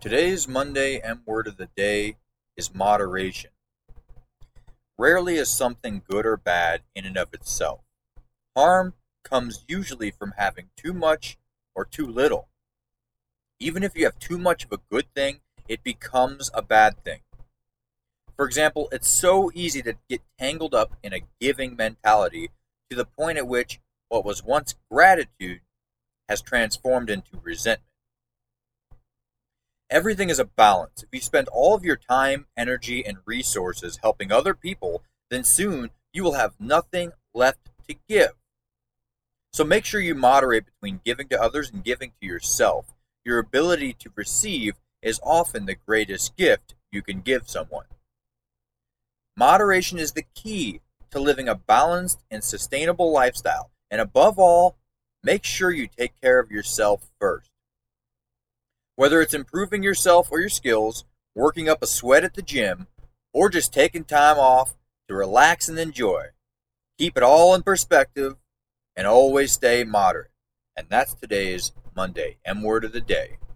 Today's Monday M word of the day is moderation. Rarely is something good or bad in and of itself. Harm comes usually from having too much or too little. Even if you have too much of a good thing, it becomes a bad thing. For example, it's so easy to get tangled up in a giving mentality to the point at which what was once gratitude has transformed into resentment. Everything is a balance. If you spend all of your time, energy, and resources helping other people, then soon you will have nothing left to give. So make sure you moderate between giving to others and giving to yourself. Your ability to receive is often the greatest gift you can give someone. Moderation is the key to living a balanced and sustainable lifestyle. And above all, make sure you take care of yourself first. Whether it's improving yourself or your skills, working up a sweat at the gym, or just taking time off to relax and enjoy, keep it all in perspective and always stay moderate. And that's today's Monday M word of the day.